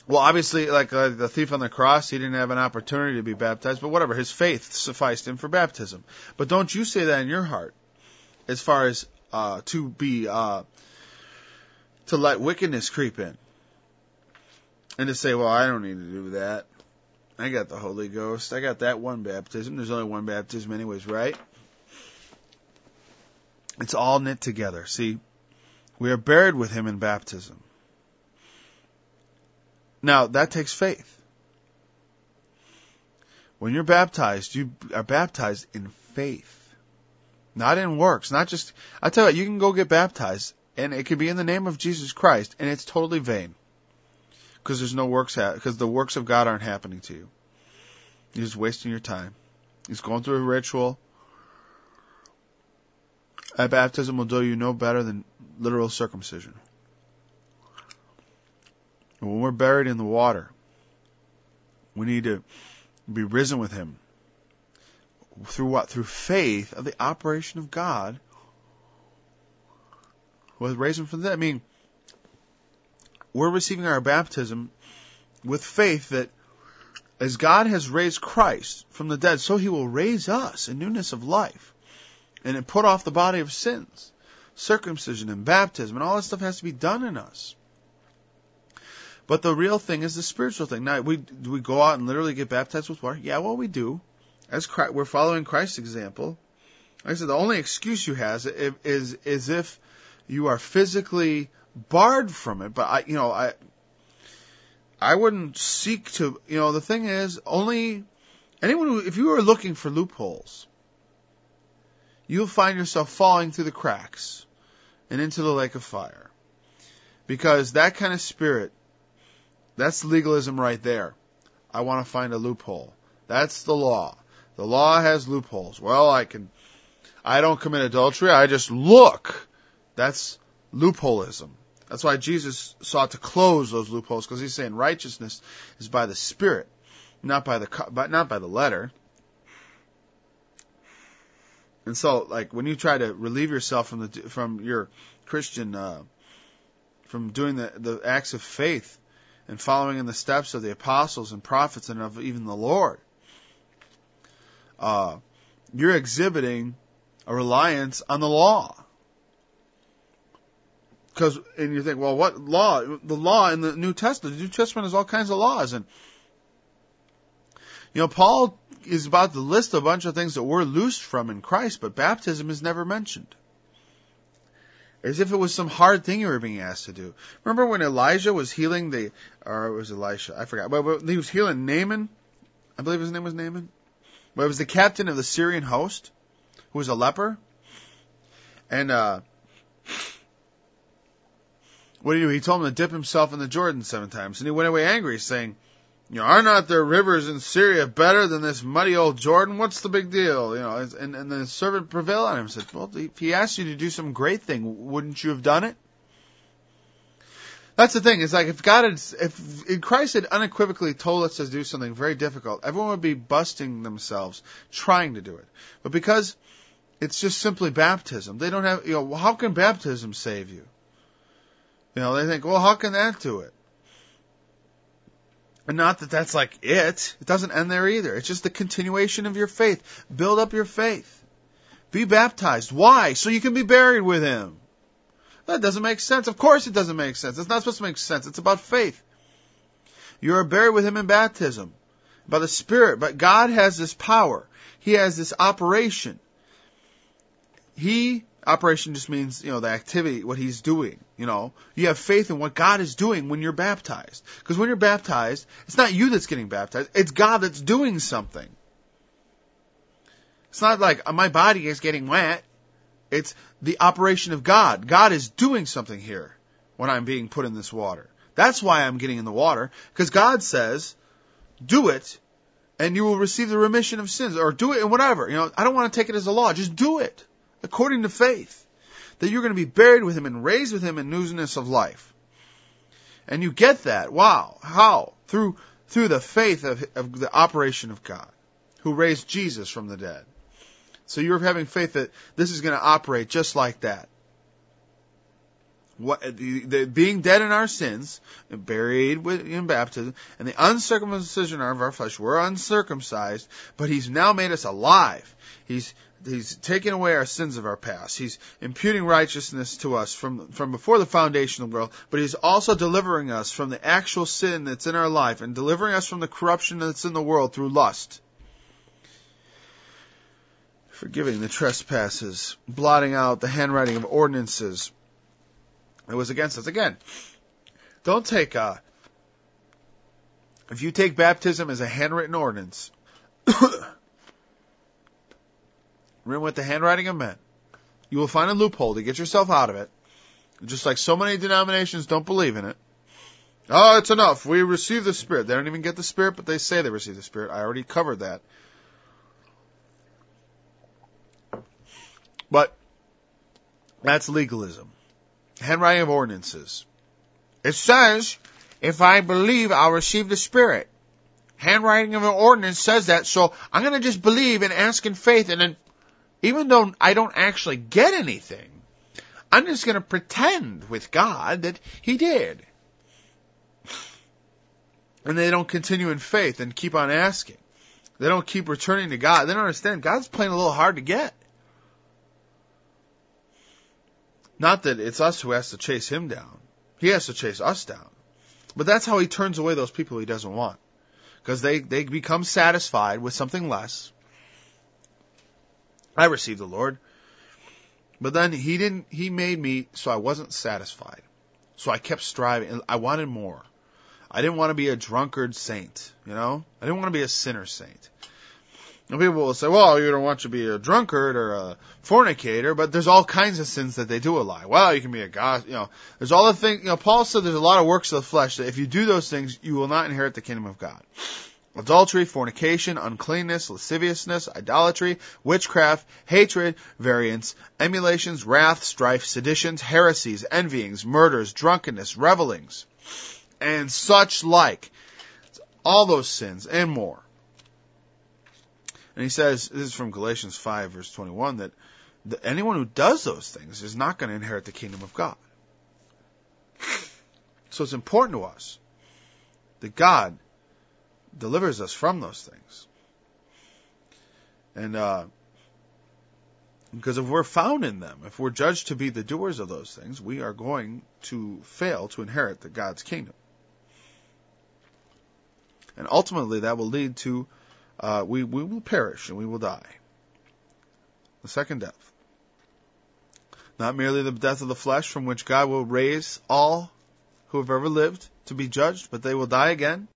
Well, obviously, like the thief on the cross, he didn't have an opportunity to be baptized, but whatever, his faith sufficed him for baptism. But don't you say that in your heart, as far as to let wickedness creep in, and to say, well, I don't need to do that. I got the Holy Ghost. I got that one baptism. There's only one baptism anyways, right? It's all knit together. See, we are buried with him in baptism. Now, that takes faith. When you're baptized, you are baptized in faith. Not in works. Not just, I tell you what, you can go get baptized, and it could be in the name of Jesus Christ, and it's totally vain. Because there's no works, because the works of God aren't happening to you. You're just wasting your time. He's going through a ritual. That baptism will do you no better than literal circumcision. And when we're buried in the water, we need to be risen with him. Through what? Through faith of the operation of God who has raised him from the dead. I mean, we're receiving our baptism with faith that as God has raised Christ from the dead, so he will raise us in newness of life. And it put off the body of sins. Circumcision and baptism and all that stuff has to be done in us. But the real thing is the spiritual thing. Now, do we go out and literally get baptized with water? Yeah, well, we do. As Christ, we're following Christ's example. Like I said, the only excuse you have is if you are physically barred from it. But I wouldn't seek to. The thing is, only anyone who, if you are looking for loopholes, you'll find yourself falling through the cracks and into the lake of fire, because that kind of spirit. That's legalism right there. I want to find a loophole. That's the law. The law has loopholes. Well, I don't commit adultery. I just look. That's loopholism. That's why Jesus sought to close those loopholes, because he's saying righteousness is by the Spirit, not by the letter. And so, like, when you try to relieve yourself from your Christian, from doing the acts of faith, and following in the steps of the apostles and prophets and of even the Lord, you're exhibiting a reliance on the law. And you think, well, what law? The law in the New Testament. The New Testament has all kinds of laws. And, Paul is about to list a bunch of things that we're loosed from in Christ, but baptism is never mentioned. As if it was some hard thing you were being asked to do. Remember when Elijah was healing or it was Elisha, I forgot. But he was healing Naaman. I believe his name was Naaman. But it was the captain of the Syrian host, who was a leper. And, what did he do? He told him to dip himself in the Jordan 7 times. And he went away angry, saying, are not there rivers in Syria better than this muddy old Jordan? What's the big deal? And the servant prevailed on him and said, well, if he asked you to do some great thing, wouldn't you have done it? That's the thing. It's like if Christ had unequivocally told us to do something very difficult, everyone would be busting themselves trying to do it. But because it's just simply baptism, they don't have, how can baptism save you? They think, well, how can that do it? And not that that's like it. It doesn't end there either. It's just the continuation of your faith. Build up your faith. Be baptized. Why? So you can be buried with him. That doesn't make sense. Of course it doesn't make sense. It's not supposed to make sense. It's about faith. You are buried with him in baptism by the Spirit. But God has this power. He has this operation. Operation just means, the activity, what he's doing, You have faith in what God is doing when you're baptized. Because when you're baptized, it's not you that's getting baptized. It's God that's doing something. It's not like my body is getting wet. It's the operation of God. God is doing something here when I'm being put in this water. That's why I'm getting in the water. Because God says, do it, and you will receive the remission of sins. Or do it and whatever. I don't want to take it as a law. Just do it. According to faith, that you're going to be buried with him and raised with him in newness of life. And you get that. Wow. How? Through the faith of the operation of God, who raised Jesus from the dead. So you're having faith that this is going to operate just like that. Being dead in our sins, and buried in baptism, and the uncircumcision of our flesh, we're uncircumcised, but He's now made us alive. He's taken away our sins of our past. He's imputing righteousness to us from before the foundation of the world, but He's also delivering us from the actual sin that's in our life and delivering us from the corruption that's in the world through lust. Forgiving the trespasses, blotting out the handwriting of ordinances. It was against us. Again, don't take if you take baptism as a handwritten ordinance, written with the handwriting of men, you will find a loophole to get yourself out of it. Just like so many denominations don't believe in it. Oh, it's enough. We receive the Spirit. They don't even get the Spirit, but they say they receive the Spirit. I already covered that. But that's legalism. Handwriting of ordinances. It says, if I believe, I'll receive the Spirit. Handwriting of an ordinance says that, so I'm going to just believe and ask in faith, and then, even though I don't actually get anything, I'm just going to pretend with God that He did. And they don't continue in faith and keep on asking. They don't keep returning to God. They don't understand. God's playing a little hard to get. Not that it's us who has to chase Him down. He has to chase us down. But that's how He turns away those people He doesn't want. Because they become satisfied with something less. I received the Lord. But then He made me so I wasn't satisfied. So I kept striving. I wanted more. I didn't want to be a drunkard saint, I didn't want to be a sinner saint. And people will say, well, you don't want to be a drunkard or a fornicator, but there's all kinds of sins that they do lie. Well, you can be a god, there's all the things, Paul said there's a lot of works of the flesh that if you do those things, you will not inherit the kingdom of God. Adultery, fornication, uncleanness, lasciviousness, idolatry, witchcraft, hatred, variance, emulations, wrath, strife, seditions, heresies, envyings, murders, drunkenness, revelings, and such like. All those sins and more. And he says, this is from Galatians 5, verse 21, that anyone who does those things is not going to inherit the kingdom of God. So it's important to us that God delivers us from those things. And because if we're found in them, if we're judged to be the doers of those things, we are going to fail to inherit God's kingdom. And ultimately that will lead to we will perish and we will die. The second death. Not merely the death of the flesh from which God will raise all who have ever lived to be judged, but they will die again.